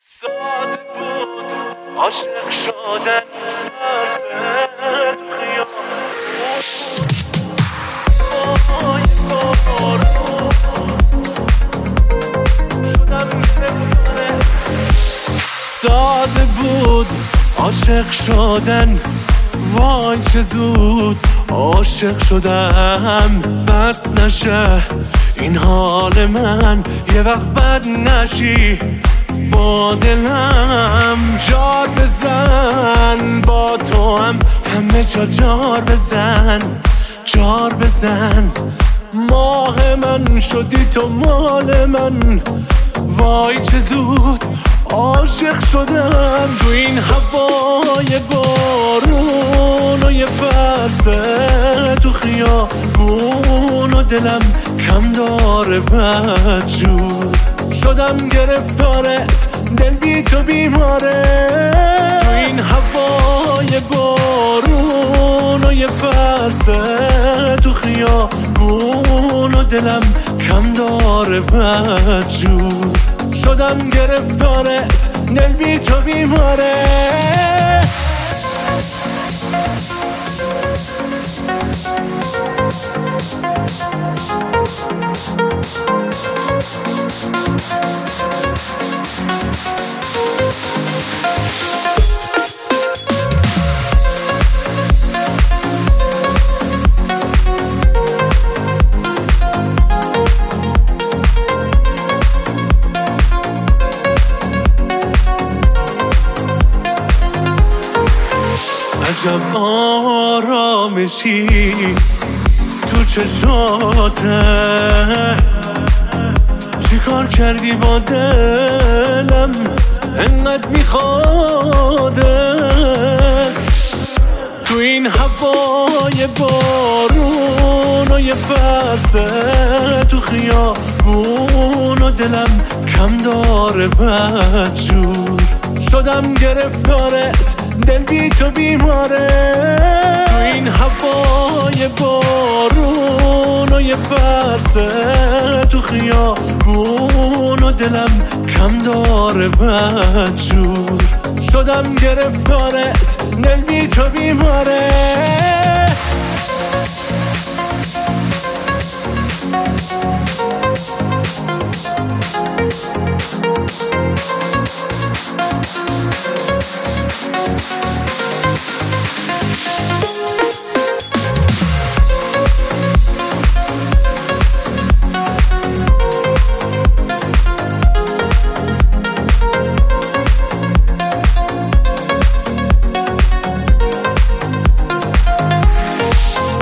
ساده بود عاشق شدن فرسه تو خیابون شدم گرفتاره. ساده بود عاشق شدن، وای چه زود عاشق شدم. بد نشه این حال من، یه وقت بد نشی با دلم. جار بزن با تو هم همه جا جار بزن، جار بزن. ماه من شدی تو مال من، وای چه زود عاشق شدم. تو این هوای بارون و یه فرسه تو خیابون و دلم کم داره بدجور. شدم گرفتارت، دل بی تو بیماره. تو این هوای بارون و یه فرسه تو خیابون و دلم کم داره بدجور. شدم گرفتارت، دل بی تو بیماره. عجب آرامشی تو چشاته، چی کار کردی با دلم انقدر میخواده. تو این هوای بارون و یه فرسه تو خیابون و دلم کم داره بدجور. شدم گرفتارت، دل بی تو بیماره. تو این هوای بارون و یه فرسه تو خیابون و دلم کم داره بدجور. شدم گرفتارت، دل بی تو بیماره.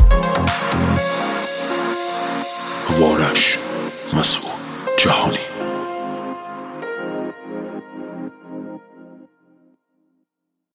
وارش مسعود جهانی.